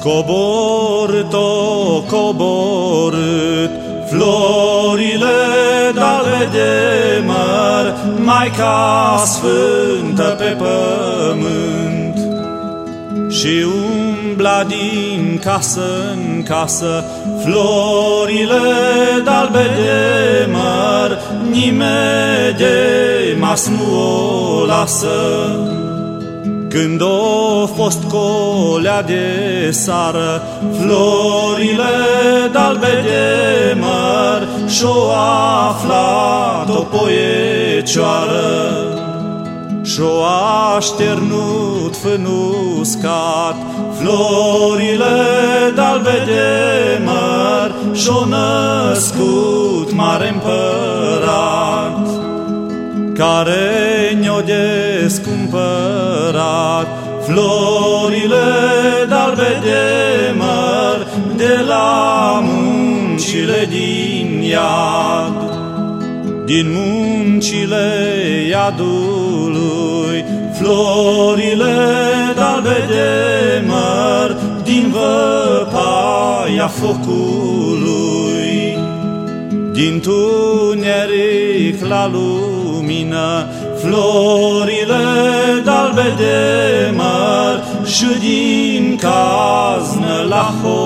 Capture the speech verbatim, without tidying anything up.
Coborât-o, coborât, florile d'albe de măr, Maica Sfântă pe pământ. Și umbla din casă în casă, florile d'albe de măr, Nimeni mas nu o lasă. Când o fost colea de sară, florile d'albe de măr, Și-o aflat o poiecioară, Și-o așternut fânul uscat, florile d'albe de măr, Și-o născut mare împărat, care ne-o descumpărat, florile d'albe de măr, de la muncile din iad. Din muncile iadului, florile d'albe de măr, din văpaia focului, din tuneric la lumină, florile d'albe de măr, Și din caznă la